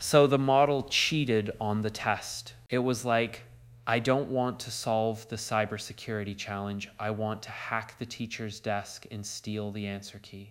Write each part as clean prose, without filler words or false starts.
So the model cheated on the test. It was like, I don't want to solve the cybersecurity challenge. I want to hack the teacher's desk and steal the answer key.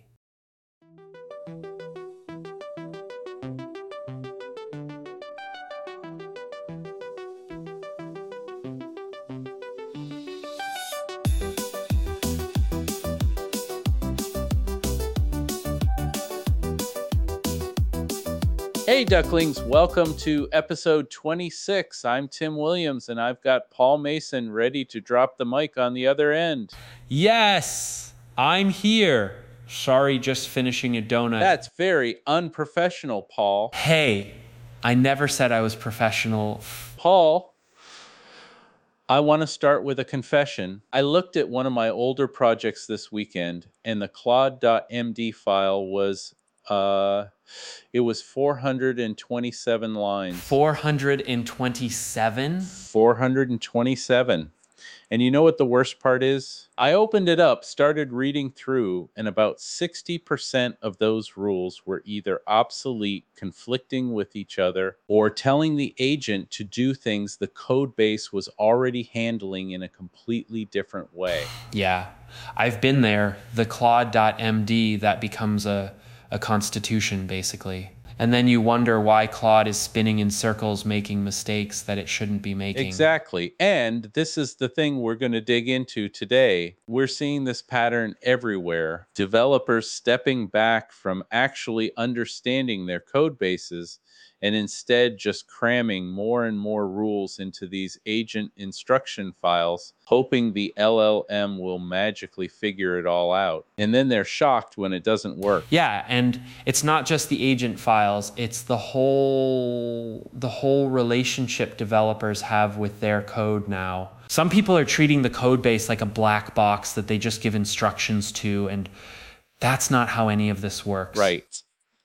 Hey Ducklings, welcome to episode 26. I'm Tim Williams and I've got Paul Mason ready to drop the mic on the other end. Yes, I'm here. Sorry, just finishing a donut. That's very unprofessional, Paul. Hey, I never said I was professional. Paul, I want to start with a confession. I looked at one of my older projects this weekend and the Claude.md file was 427 lines. 427? 427. And you know what the worst part is? I opened it up, started reading through, and about 60% of those rules were either obsolete, conflicting with each other, or telling the agent to do things the code base was already handling in a completely different way. Yeah, I've been there. The Claude.md that becomes a constitution, basically. And then you wonder why Claude is spinning in circles, making mistakes that it shouldn't be making. Exactly. And this is the thing we're going to dig into today. We're seeing this pattern everywhere. Developers stepping back from actually understanding their code bases and instead just cramming more and more rules into these agent instruction files, hoping the LLM will magically figure it all out. And then they're shocked when it doesn't work. Yeah, and it's not just the agent files, it's the whole relationship developers have with their code now. Some people are treating the code base like a black box that they just give instructions to, and that's not how any of this works. Right.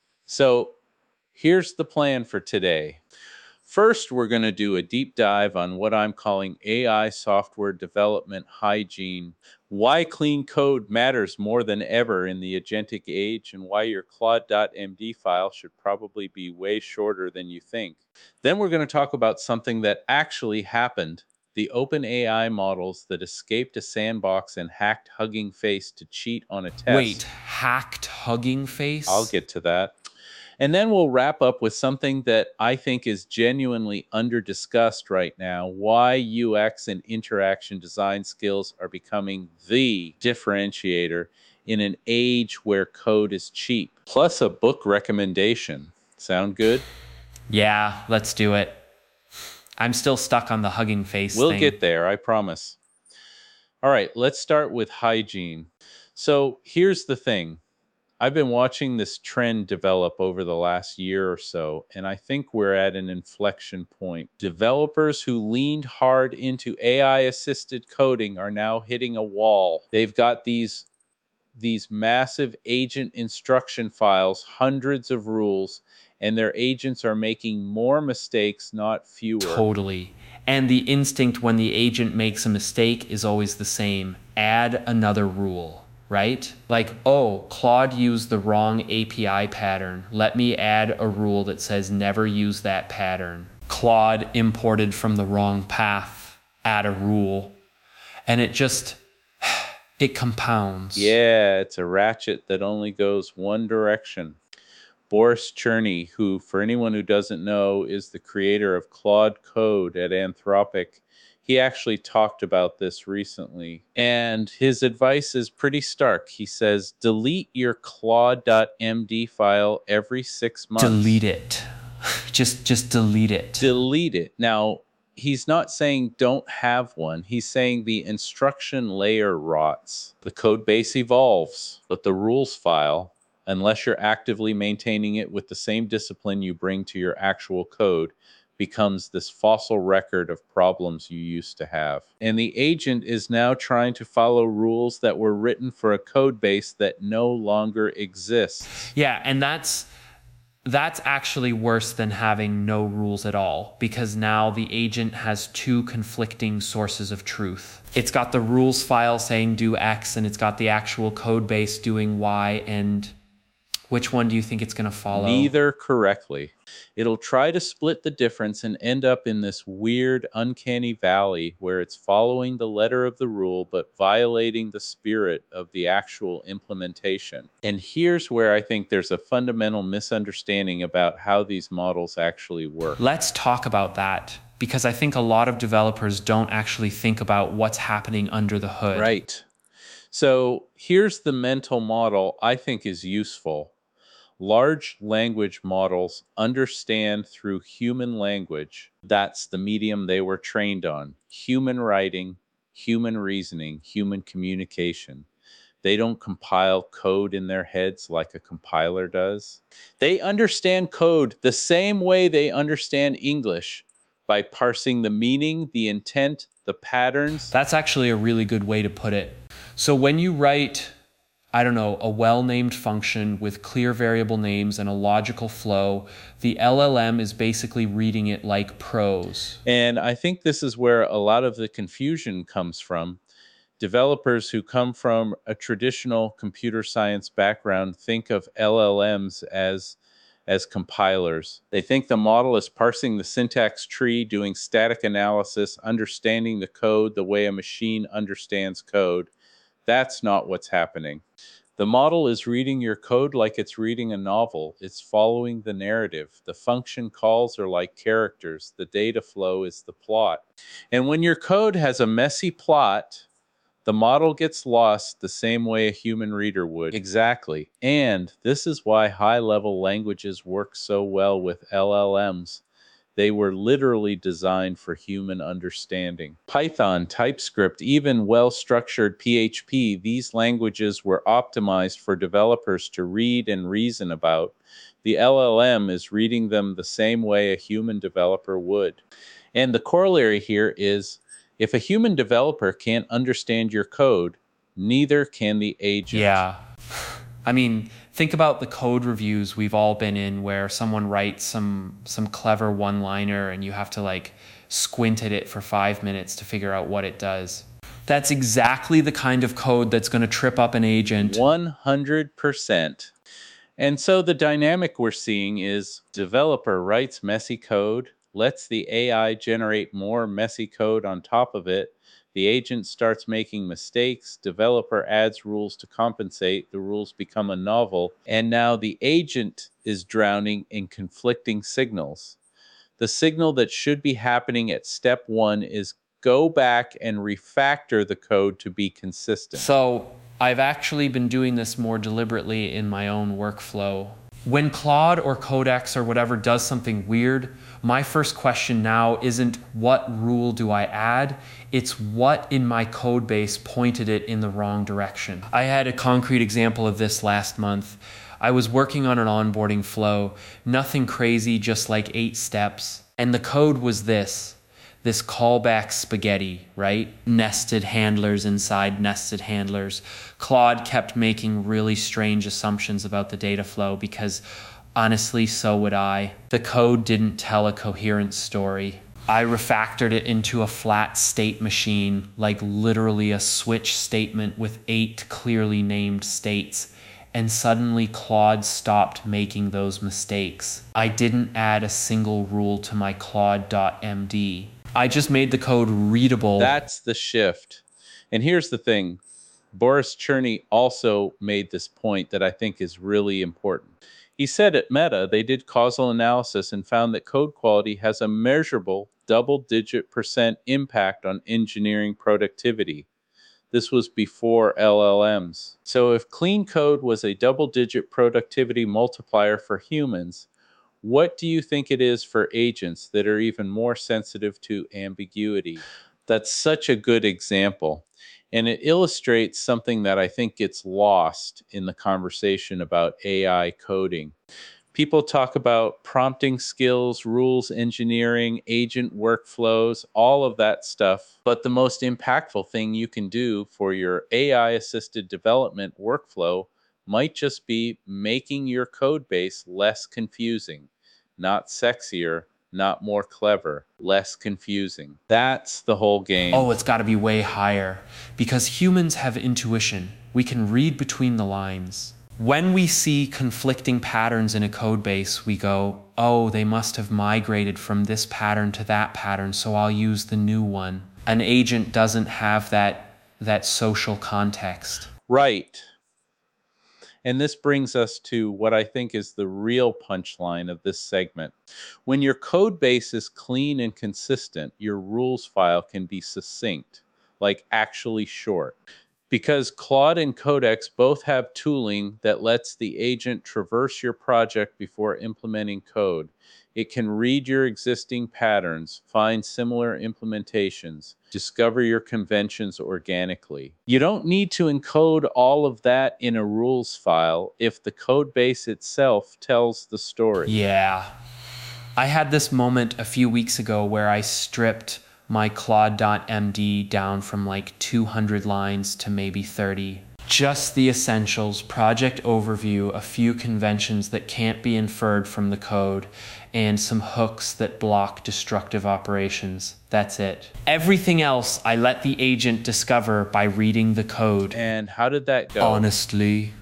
So here's the plan for today. First, we're going to do a deep dive on what I'm calling AI software development hygiene, why clean code matters more than ever in the agentic age, and why your Claude.md file should probably be way shorter than you think. Then we're going to talk about something that actually happened, the OpenAI models that escaped a sandbox and hacked Hugging Face to cheat on a test. Wait, hacked Hugging Face? I'll get to that. And then we'll wrap up with something that I think is genuinely under-discussed right now, why UX and interaction design skills are becoming the differentiator in an age where code is cheap. Plus a book recommendation. Sound good? Yeah, let's do it. I'm still stuck on the Hugging Face thing. We'll get there, I promise. All right, let's start with hygiene. So here's the thing. I've been watching this trend develop over the last year or so, and I think we're at an inflection point. Developers who leaned hard into AI-assisted coding are now hitting a wall. They've got these massive agent instruction files, hundreds of rules, and their agents are making more mistakes, not fewer. Totally. And the instinct when the agent makes a mistake is always the same. Add another rule. Right? Like, oh, Claude used the wrong API pattern. Let me add a rule that says never use that pattern. Claude imported from the wrong path. Add a rule. And it compounds. Yeah, it's a ratchet that only goes one direction. Boris Cherny, who, for anyone who doesn't know, is the creator of Claude Code at Anthropic, he actually talked about this recently, and his advice is pretty stark. He says, delete your Claude.md file every 6 months. Delete it. Just delete it. Delete it. Now, he's not saying don't have one. He's saying the instruction layer rots. The code base evolves, but the rules file, unless you're actively maintaining it with the same discipline you bring to your actual code, becomes this fossil record of problems you used to have. And the agent is now trying to follow rules that were written for a code base that no longer exists. Yeah, and that's actually worse than having no rules at all, because now the agent has two conflicting sources of truth. It's got the rules file saying do X, and it's got the actual code base doing Y, and Which one do you think it's going to follow? Neither correctly. It'll try to split the difference and end up in this weird, uncanny valley where it's following the letter of the rule but violating the spirit of the actual implementation. And here's where I think there's a fundamental misunderstanding about how these models actually work. Let's talk about that, because I think a lot of developers don't actually think about what's happening under the hood. Right. So here's the mental model I think is useful. Large language models understand through human language. That's the medium they were trained on. Human writing, human reasoning, human communication. They don't compile code in their heads like a compiler does. They understand code the same way they understand English, by parsing the meaning, the intent, the patterns. That's actually a really good way to put it. So when you write, I don't know, a well-named function with clear variable names and a logical flow, the LLM is basically reading it like prose. And I think this is where a lot of the confusion comes from. Developers who come from a traditional computer science background think of LLMs as compilers. They think the model is parsing the syntax tree, doing static analysis, understanding the code the way a machine understands code. That's not what's happening. The model is reading your code like it's reading a novel. It's following the narrative. The function calls are like characters. The data flow is the plot. And when your code has a messy plot, the model gets lost the same way a human reader would. Exactly. And this is why high-level languages work so well with LLMs. They were literally designed for human understanding. Python, TypeScript, even well-structured PHP, these languages were optimized for developers to read and reason about. The LLM is reading them the same way a human developer would. And the corollary here is, if a human developer can't understand your code, neither can the agent. Yeah. I mean, think about the code reviews we've all been in where someone writes some clever one-liner and you have to like squint at it for 5 minutes to figure out what it does. That's exactly the kind of code that's going to trip up an agent. 100%. And so the dynamic we're seeing is developer writes messy code, lets the AI generate more messy code on top of it. The agent starts making mistakes. Developer adds rules to compensate. The rules become a novel. And now the agent is drowning in conflicting signals. The signal that should be happening at step one is go back and refactor the code to be consistent. So I've actually been doing this more deliberately in my own workflow. When Claude or Codex or whatever does something weird, my first question now isn't what rule do I add, it's what in my code base pointed it in the wrong direction. I had a concrete example of this last month. I was working on an onboarding flow, nothing crazy, just like 8 steps. And the code was this callback spaghetti, right? Nested handlers inside nested handlers. Claude kept making really strange assumptions about the data flow because honestly, so would I. The code didn't tell a coherent story. I refactored it into a flat state machine, like literally a switch statement with 8 clearly named states. And suddenly Claude stopped making those mistakes. I didn't add a single rule to my Claude.md. I just made the code readable. That's the shift. And here's the thing. Boris Cherny also made this point that I think is really important. He said at Meta they did causal analysis and found that code quality has a measurable double-digit % impact on engineering productivity. This was before LLMs. So if clean code was a double-digit productivity multiplier for humans, what do you think it is for agents that are even more sensitive to ambiguity? That's such a good example. And it illustrates something that I think gets lost in the conversation about AI coding. People talk about prompting skills, rules engineering, agent workflows, all of that stuff. But the most impactful thing you can do for your AI-assisted development workflow might just be making your code base less confusing, not sexier, not more clever, less confusing. That's the whole game. Oh, it's got to be way higher. Because humans have intuition. We can read between the lines. When we see conflicting patterns in a code base, we go, oh, they must have migrated from this pattern to that pattern, so I'll use the new one. An agent doesn't have that social context. Right. And this brings us to what I think is the real punchline of this segment. When your code base is clean and consistent, your rules file can be succinct, like actually short. Because Claude and Codex both have tooling that lets the agent traverse your project before implementing code. It can read your existing patterns, find similar implementations, discover your conventions organically. You don't need to encode all of that in a rules file if the code base itself tells the story. Yeah. I had this moment a few weeks ago where I stripped my Claude.md down from like 200 lines to maybe 30. Just the essentials, project overview, a few conventions that can't be inferred from the code, and some hooks that block destructive operations. That's it. Everything else I let the agent discover by reading the code. And how did that go? Honestly,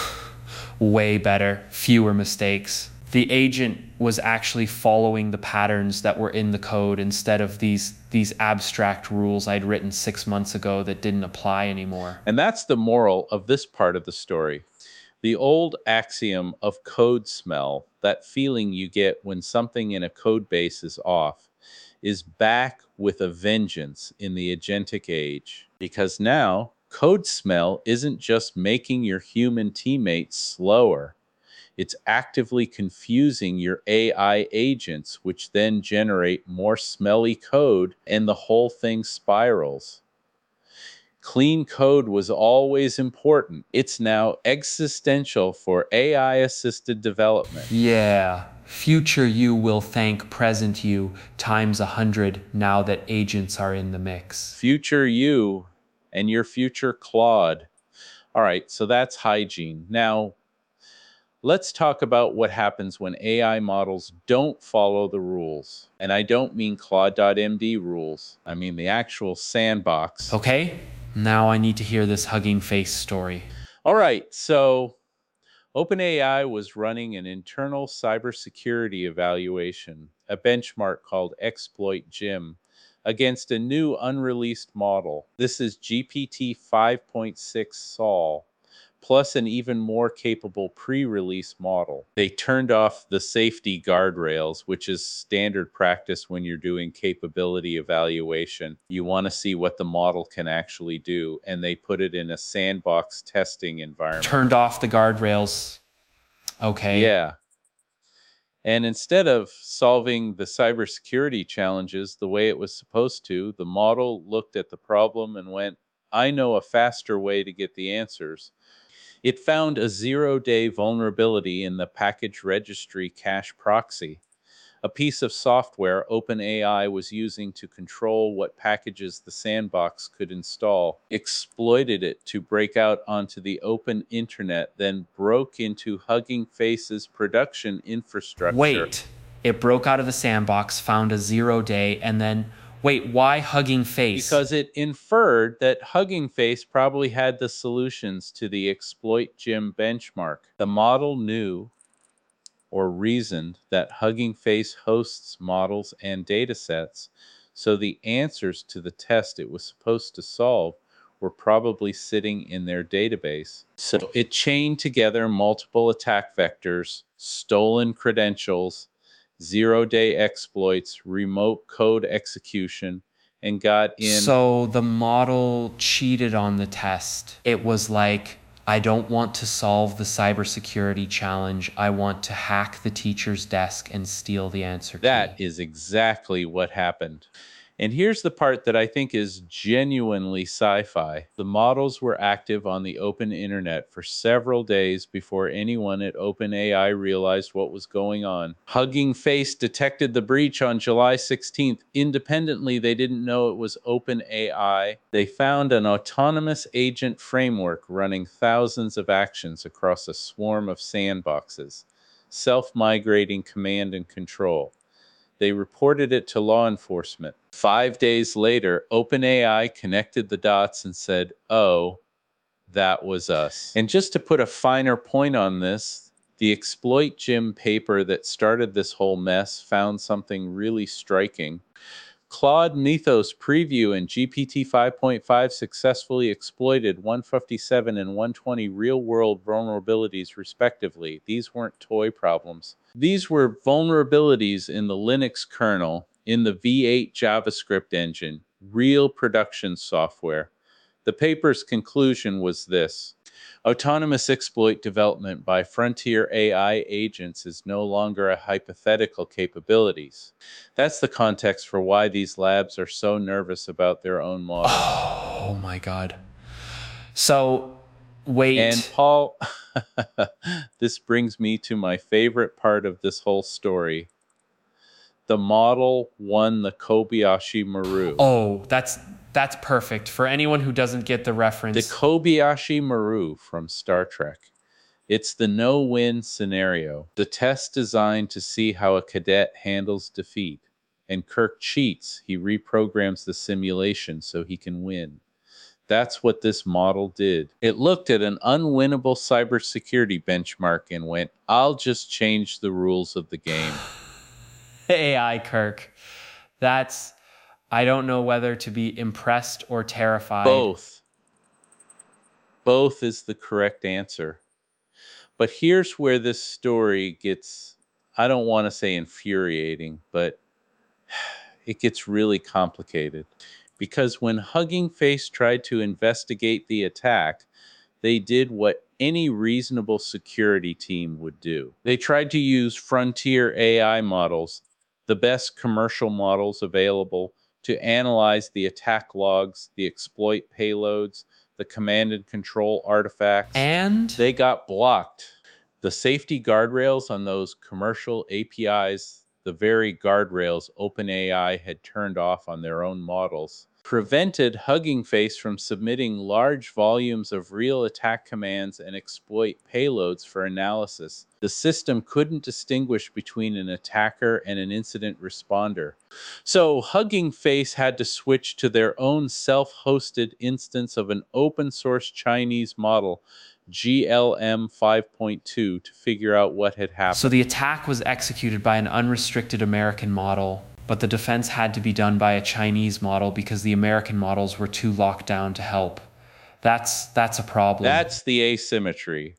way better, fewer mistakes. The agent was actually following the patterns that were in the code instead of these abstract rules I'd written 6 months ago that didn't apply anymore. And that's the moral of this part of the story. The old axiom of code smell, that feeling you get when something in a code base is off, is back with a vengeance in the agentic age. Because now, code smell isn't just making your human teammates slower. It's actively confusing your AI agents, which then generate more smelly code, and the whole thing spirals. Clean code was always important. It's now existential for AI-assisted development. Yeah, future you will thank present you times 100 now that agents are in the mix. Future you and your future Claude. All right, so that's hygiene. Now, let's talk about what happens when AI models don't follow the rules. And I don't mean Claude.md rules. I mean the actual sandbox. Okay, now I need to hear this Hugging Face story. All right, so OpenAI was running an internal cybersecurity evaluation, a benchmark called Exploit Gym, against a new unreleased model. This is GPT 5.6 Sol, plus an even more capable pre-release model. They turned off the safety guardrails, which is standard practice when you're doing capability evaluation. You want to see what the model can actually do, and they put it in a sandbox testing environment. Turned off the guardrails. Okay. Yeah. And instead of solving the cybersecurity challenges the way it was supposed to, the model looked at the problem and went, I know a faster way to get the answers. It found a 0-day vulnerability in the package registry cache proxy, a piece of software OpenAI was using to control what packages the sandbox could install, exploited it to break out onto the open internet, then broke into Hugging Face's production infrastructure. Wait, it broke out of the sandbox, found a 0-day, and then... Wait, why Hugging Face? Because it inferred that Hugging Face probably had the solutions to the Exploit Gym benchmark. The model knew or reasoned that Hugging Face hosts models and datasets, so the answers to the test it was supposed to solve were probably sitting in their database. So it chained together multiple attack vectors, stolen credentials, 0-day exploits, remote code execution, and got in. So the model cheated on the test. It was like, I don't want to solve the cybersecurity challenge. I want to hack the teacher's desk and steal the answer key. That is exactly what happened. And here's the part that I think is genuinely sci-fi. The models were active on the open internet for several days before anyone at OpenAI realized what was going on. Hugging Face detected the breach on July 16th. Independently, they didn't know it was OpenAI. They found an autonomous agent framework running thousands of actions across a swarm of sandboxes, self-migrating command and control. They reported it to law enforcement. 5 days later, OpenAI connected the dots and said, oh, That was us. And just to put a finer point on this, the Exploit Gym paper that started this whole mess found something really striking. Claude Mythos Preview and GPT 5.5 successfully exploited 157 and 120 real-world vulnerabilities, respectively. These weren't toy problems. These were vulnerabilities in the Linux kernel, in the V8 JavaScript engine, real production software. The paper's conclusion was this: autonomous exploit development by frontier AI agents is no longer a hypothetical capability. That's the context for why these labs are so nervous about their own models. Oh my God. So, wait. And Paul, this brings me to my favorite part of this whole story. The model won the Kobayashi Maru. Oh, that's perfect. For anyone who doesn't get the reference. The Kobayashi Maru from Star Trek. It's the no-win scenario. The test designed to see how a cadet handles defeat. And Kirk cheats. He reprograms the simulation so he can win. That's what this model did. It looked at an unwinnable cybersecurity benchmark and went, I'll just change the rules of the game. AI Kirk. I don't know whether to be impressed or terrified. Both. Both is the correct answer. But here's where this story gets, I don't want to say infuriating, but it gets really complicated. Because when Hugging Face tried to investigate the attack, they did what any reasonable security team would do. They tried to use frontier AI models, the best commercial models available, to analyze the attack logs, the exploit payloads, the command and control artifacts. And they got blocked. The safety guardrails on those commercial APIs, the very guardrails OpenAI had turned off on their own models, prevented Hugging Face from submitting large volumes of real attack commands and exploit payloads for analysis. The system couldn't distinguish between an attacker and an incident responder. So Hugging Face had to switch to their own self-hosted instance of an open-source Chinese model, GLM 5.2, to figure out what had happened. So the attack was executed by an unrestricted American model, but the defense had to be done by a Chinese model because the American models were too locked down to help. That's a problem. That's the asymmetry.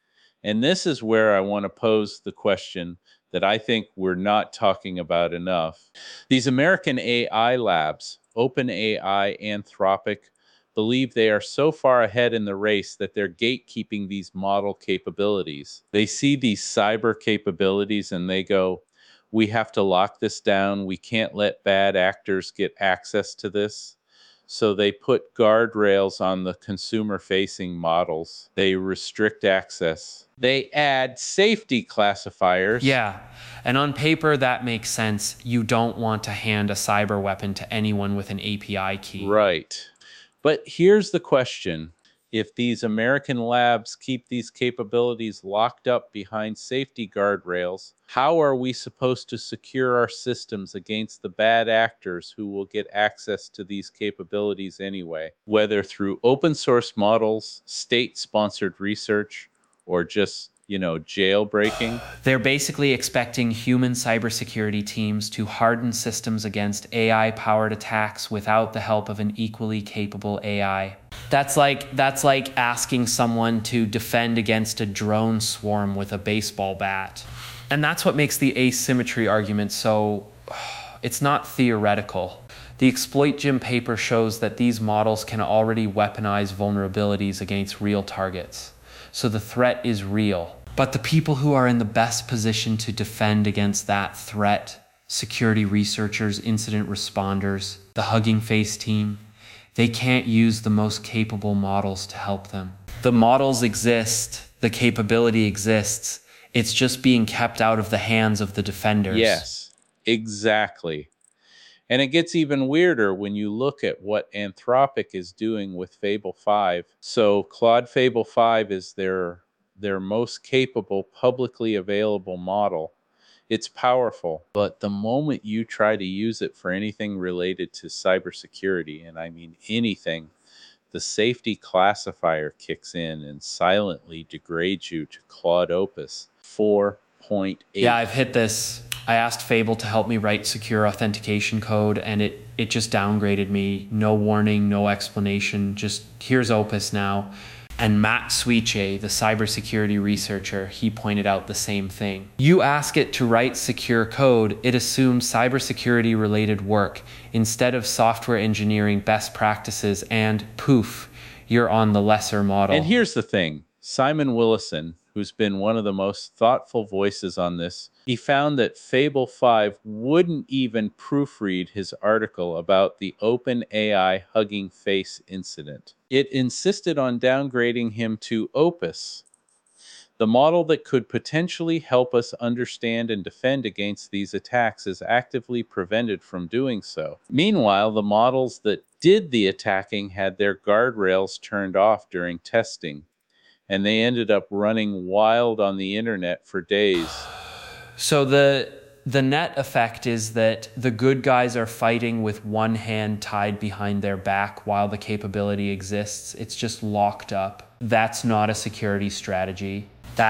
And this is where I want to pose the question that I think we're not talking about enough. These American AI labs, OpenAI, Anthropic, believe they are so far ahead in the race that they're gatekeeping these model capabilities. They see these cyber capabilities and they go, we have to lock this down. We can't let bad actors get access to this. So they put guardrails on the consumer-facing models. They restrict access. They add safety classifiers. Yeah, and on paper that makes sense. You don't want to hand a cyber weapon to anyone with an API key. Right. But here's the question. If these American labs keep these capabilities locked up behind safety guardrails, how are we supposed to secure our systems against the bad actors who will get access to these capabilities anyway, whether through open source models, state-sponsored research, or just, jailbreaking? They're basically expecting human cybersecurity teams to harden systems against AI-powered attacks without the help of an equally capable AI. That's like asking someone to defend against a drone swarm with a baseball bat. And that's what makes the asymmetry argument so... it's not theoretical. The Exploit Gym paper shows that these models can already weaponize vulnerabilities against real targets. So the threat is real. But the people who are in the best position to defend against that threat, security researchers, incident responders, the Hugging Face team, they can't use the most capable models to help them. The models exist, the capability exists, it's just being kept out of the hands of the defenders. Yes, exactly. And it gets even weirder when you look at what Anthropic is doing with Fable 5. So Claude Fable 5 is their most capable publicly available model. It's powerful, but the moment you try to use it for anything related to cybersecurity, and I mean anything, the safety classifier kicks in and silently degrades you to Claude Opus 4.8. Yeah, I've hit this. I asked Fable to help me write secure authentication code, and it just downgraded me. No warning, no explanation. Just here's Opus now. And Matt Suiche, the cybersecurity researcher, he pointed out the same thing. You ask it to write secure code, it assumes cybersecurity related work instead of software engineering best practices, and poof, you're on the lesser model. And here's the thing. Simon Willison, who's been one of the most thoughtful voices on this, he found that Fable 5 wouldn't even proofread his article about the OpenAI Hugging Face incident. It insisted on downgrading him to Opus, the model that could potentially help us understand and defend against these attacks is actively prevented from doing so. Meanwhile, the models that did the attacking had their guardrails turned off during testing, and they ended up running wild on the internet for days. So the net effect is that the good guys are fighting with one hand tied behind their back while the capability exists. It's just locked up. That's not a security strategy.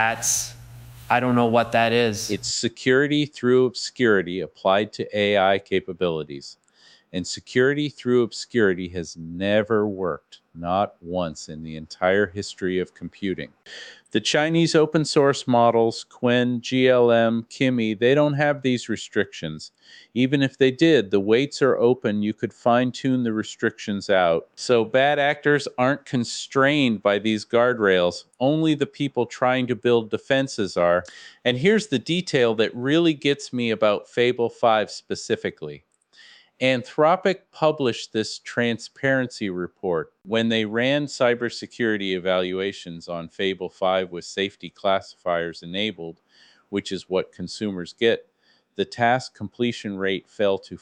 I don't know what that is. It's security through obscurity applied to AI capabilities. And security through obscurity has never worked, not once in the entire history of computing. The Chinese open source models, Qwen, GLM, Kimi, they don't have these restrictions. Even if they did, the weights are open. You could fine-tune the restrictions out. So bad actors aren't constrained by these guardrails. Only the people trying to build defenses are. And here's the detail that really gets me about Fable 5 specifically. Anthropic published this transparency report when they ran cybersecurity evaluations on Fable 5 with safety classifiers enabled, which is what consumers get. The task completion rate fell to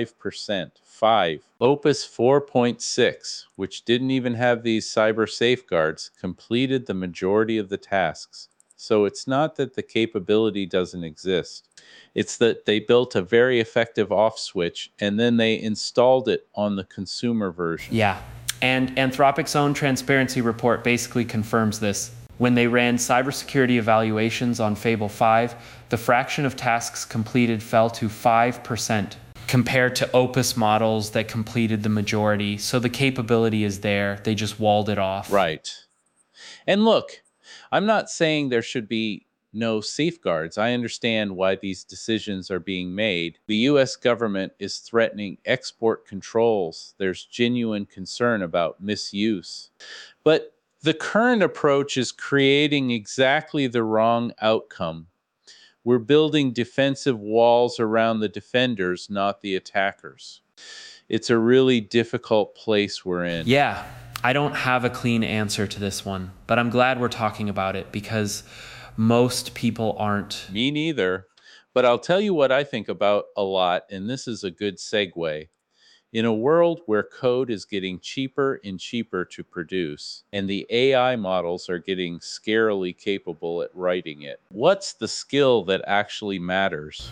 5%. 5. Opus 4.6, which didn't even have these cyber safeguards, completed the majority of the tasks. So it's not that the capability doesn't exist. It's that they built a very effective off switch and then they installed it on the consumer version. Yeah, and Anthropic's own transparency report basically confirms this. When they ran cybersecurity evaluations on Fable 5, the fraction of tasks completed fell to 5% compared to Opus models that completed the majority. So the capability is there. They just walled it off. Right. And look, I'm not saying there should be no safeguards. I understand why these decisions are being made. The US government is threatening export controls. There's genuine concern about misuse. But the current approach is creating exactly the wrong outcome. We're building defensive walls around the defenders, not the attackers. It's a really difficult place we're in. Yeah, I don't have a clean answer to this one, but I'm glad we're talking about it because most people aren't. Me neither. But I'll tell you what I think about a lot, and this is a good segue. In a world where code is getting cheaper and cheaper to produce, and the AI models are getting scarily capable at writing it, what's the skill that actually matters?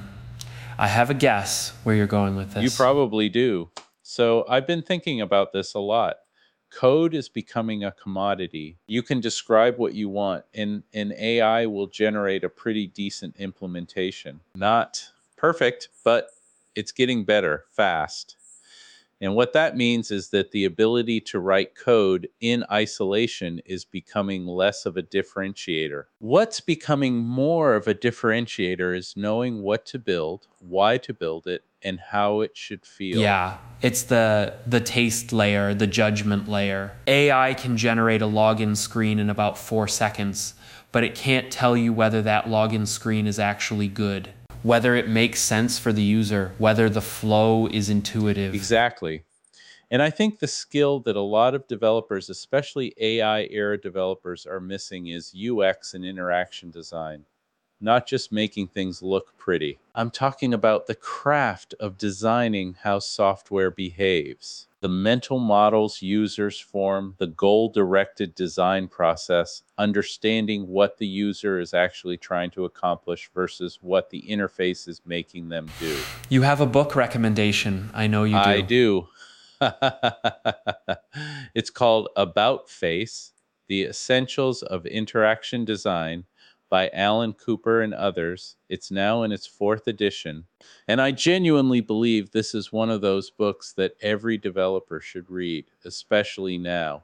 I have a guess where you're going with this. You probably do. So I've been thinking about this a lot. Code is becoming a commodity. You can describe what you want, and AI will generate a pretty decent implementation. Not perfect, but it's getting better fast. And what that means is that the ability to write code in isolation is becoming less of a differentiator. What's becoming more of a differentiator is knowing what to build, why to build it, and how it should feel. Yeah, it's the taste layer, the judgment layer. AI can generate a login screen in about 4 seconds, but it can't tell you whether that login screen is actually good, whether it makes sense for the user, whether the flow is intuitive. Exactly. And I think the skill that a lot of developers, especially AI-era developers, are missing is UX and interaction design. Not just making things look pretty. I'm talking about the craft of designing how software behaves. The mental models users form, the goal-directed design process, understanding what the user is actually trying to accomplish versus what the interface is making them do. You have a book recommendation. I know you do. I do. It's called About Face: The Essentials of Interaction Design by Alan Cooper and others. It's now in its fourth edition. And I genuinely believe this is one of those books that every developer should read, especially now.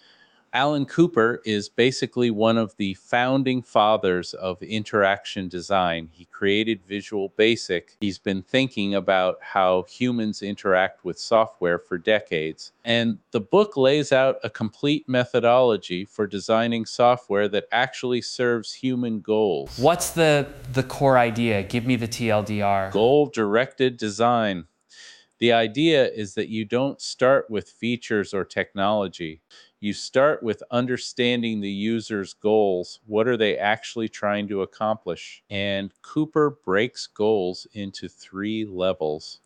Alan Cooper is basically one of the founding fathers of interaction design. He created Visual Basic. He's been thinking about how humans interact with software for decades. And the book lays out a complete methodology for designing software that actually serves human goals. What's the core idea? Give me the TLDR. Goal-directed design. The idea is that you don't start with features or technology. You start with understanding the user's goals. What are they actually trying to accomplish? And Cooper breaks goals into 3 levels.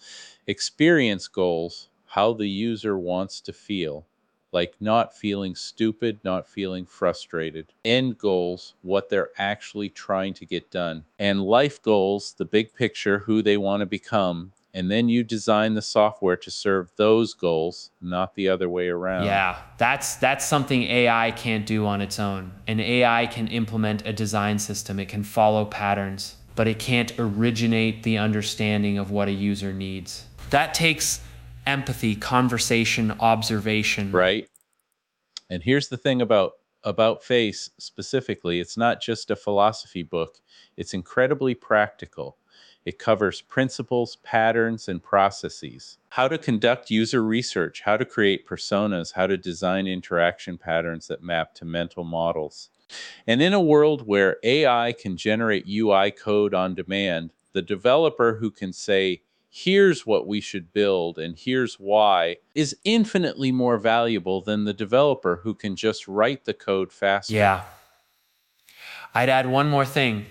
Experience goals, how the user wants to feel, like not feeling stupid, not feeling frustrated. End goals, what they're actually trying to get done. And life goals, the big picture, who they want to become. And then you design the software to serve those goals, not the other way around. Yeah, that's something AI can't do on its own. An AI can implement a design system, it can follow patterns, but it can't originate the understanding of what a user needs. That takes empathy, conversation, observation. Right. And here's the thing about Face specifically, it's not just a philosophy book. It's incredibly practical. It covers principles, patterns, and processes. How to conduct user research, how to create personas, how to design interaction patterns that map to mental models. And in a world where AI can generate UI code on demand, the developer who can say, here's what we should build and here's why, is infinitely more valuable than the developer who can just write the code faster. Yeah. I'd add one more thing.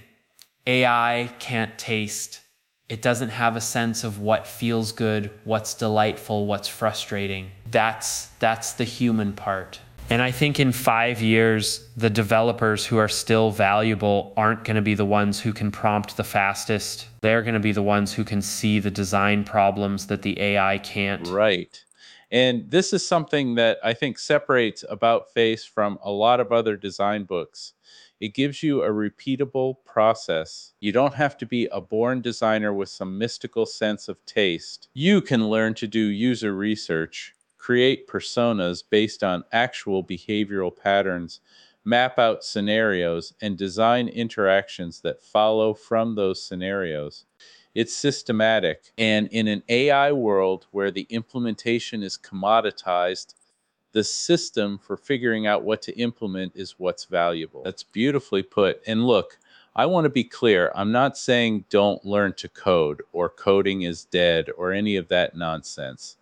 AI can't taste. It doesn't have a sense of what feels good, what's delightful, what's frustrating. That's the human part. And I think in 5 years, the developers who are still valuable aren't going to be the ones who can prompt the fastest. They're going to be the ones who can see the design problems that the AI can't. Right. And this is something that I think separates About Face from a lot of other design books. It gives you a repeatable process. You don't have to be a born designer with some mystical sense of taste. You can learn to do user research, create personas based on actual behavioral patterns, map out scenarios, and design interactions that follow from those scenarios. It's systematic. And in an AI world where the implementation is commoditized, the system for figuring out what to implement is what's valuable. That's beautifully put. And look, I want to be clear. I'm not saying don't learn to code or coding is dead or any of that nonsense.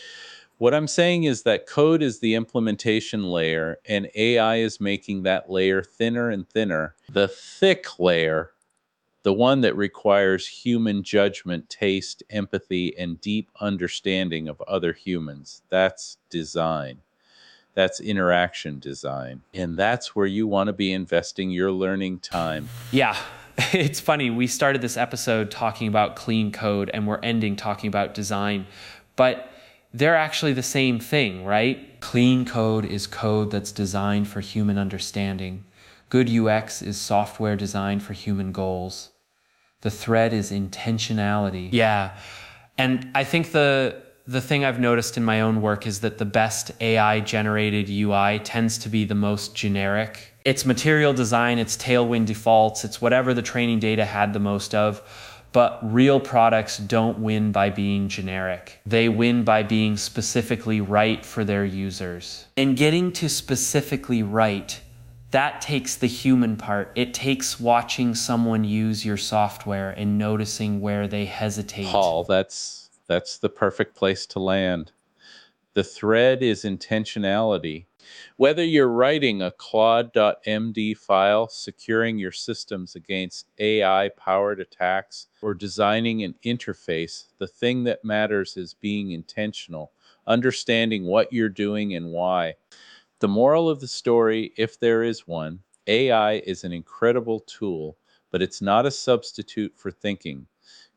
What I'm saying is that code is the implementation layer and AI is making that layer thinner and thinner. The thick layer, the one that requires human judgment, taste, empathy, and deep understanding of other humans, that's design. That's interaction design. And that's where you want to be investing your learning time. Yeah, it's funny. We started this episode talking about clean code and we're ending talking about design, but they're actually the same thing, right? Clean code is code that's designed for human understanding. Good UX is software designed for human goals. The thread is intentionality. Yeah, and I think the thing I've noticed in my own work is that the best AI-generated UI tends to be the most generic. It's material design, it's Tailwind defaults, it's whatever the training data had the most of, but real products don't win by being generic. They win by being specifically right for their users. And getting to specifically right, that takes the human part. It takes watching someone use your software and noticing where they hesitate. Paul, that's the perfect place to land. The thread is intentionality. Whether you're writing a Claude.md file, securing your systems against AI-powered attacks, or designing an interface, the thing that matters is being intentional, understanding what you're doing and why. The moral of the story, if there is one, AI is an incredible tool, but it's not a substitute for thinking.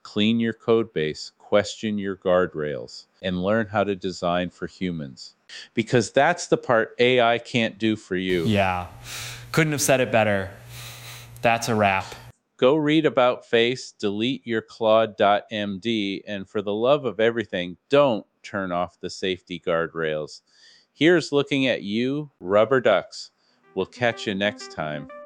clean your code base, question your guardrails, and learn how to design for humans. Because that's the part AI can't do for you. Yeah. Couldn't have said it better. That's a wrap. Go read about Face, delete your Claude.md, and for the love of everything, don't turn off the safety guardrails. Here's looking at you, rubber ducks. We'll catch you next time.